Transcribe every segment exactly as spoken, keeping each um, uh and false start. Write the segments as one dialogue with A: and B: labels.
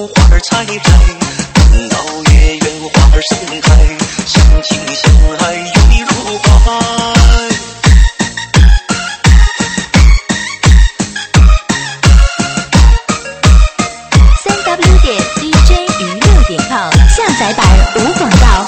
A: 福花儿采摘，等到月圆花儿盛开，相亲相爱有你如怀。
B: 三 w 点 d j 娱乐点 com 下载版无广告。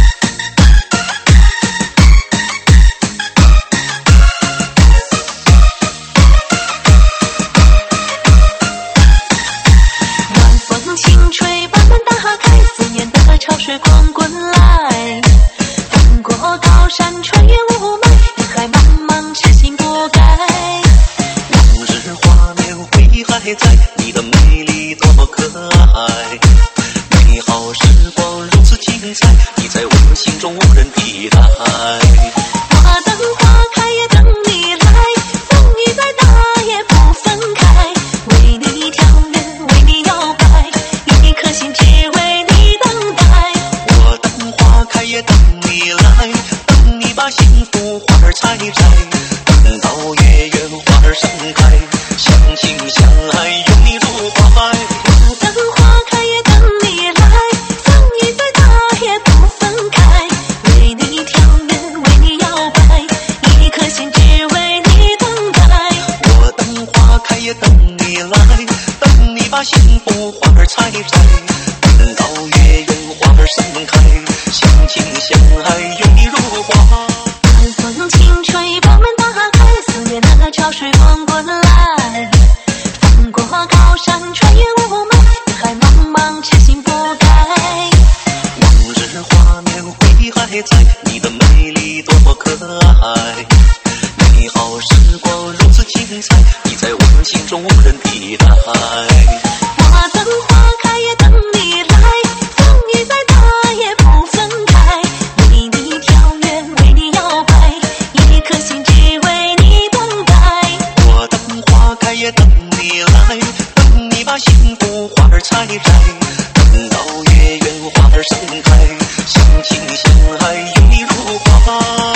C: 潮水滚滚来，翻过高山，穿越雾霾，人海茫茫，痴心不改。
A: 往日画面回忆还在，你的美丽多么可爱。美好时光如此精彩，你在我心中无人替代。
C: 花等花开也等你来，风雨再大也不分开。为你跳跃，为你摇摆，一颗心只为你等待。
A: 开也等你来，等你把幸福花儿采摘，等到月圆花儿盛开，相亲相爱有你如怀。
C: 我等花开也等你来，风雨再大也不分开。为你跳跃，为你摇摆，一颗心只为你等待。
A: 我等花开也等你来，等你把幸福花儿采摘，等到月圆花儿盛开，相亲相爱有你如花。
C: 晚风轻吹，把门打开，思念的潮水滚滚来。翻过高山，穿越雾霾，人海茫茫，痴心不改。
A: 往日画面回忆还在，你的美丽多么可爱。美好时光如此精彩，你在我心中无人替代。
C: 我等花开也等你来，风雨再大也不分开。为你跳跃，为你摇摆，一颗心只为你等待。
A: 我等花开也等你来，等你把幸福花儿采摘，等到月圆花儿盛开，相亲相爱有你如怀。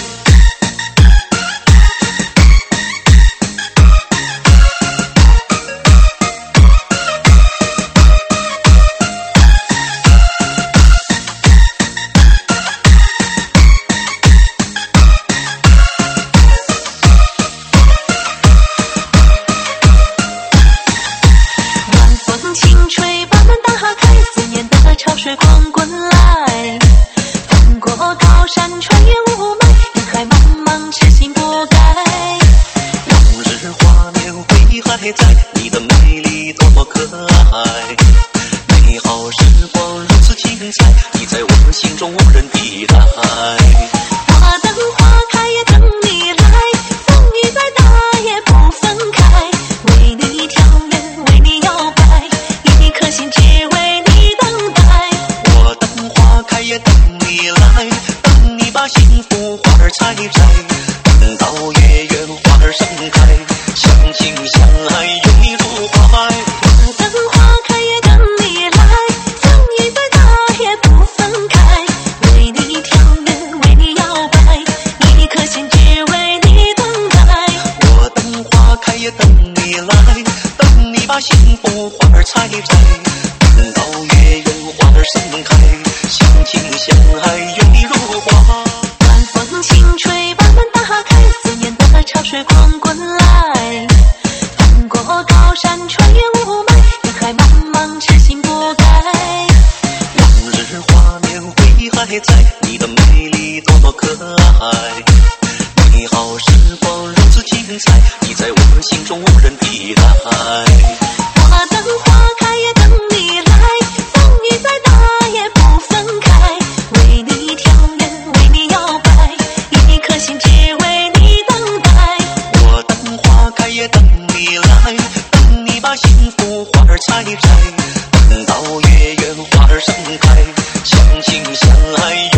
C: 潮水滚滚来，翻过高山，穿越雾霾，人海茫茫，痴心不改。
A: 往日画面回忆还在，你的美丽多么可爱。美好时光如此精彩，你在我心中无人替代。
C: 我等花开也等你来，风雨再大也不分开。为你跳跃，为你摇摆，一颗心只为你等待。
A: 我等花开也等你来，等你把幸福花儿采摘，等到月圆花儿盛开，相亲相爱有你如怀。
C: 我等花开也等你来，风雨再大也不分开。为你跳跃，为你摇摆，一颗心只为你等待。
A: 我等花开也等你来，等你把幸福花儿采摘，等到月圆花儿盛开，相亲相爱有你如花。
C: 晚风轻吹，把门打开，思念的潮水滚滚来。翻过高山，穿越雾霾，人海茫茫，痴心不改。
A: 往日画面回忆还在，你的美丽多么可爱。美好时光如此精彩，你在我心中无人替代。
C: 我等花开也等你来，风雨再大也不分开。为你跳跃，为你摇摆，一颗心只为你等待。
A: 我等花开也等你来，等你把幸福花儿采摘，等到月圆花儿盛开，相亲相爱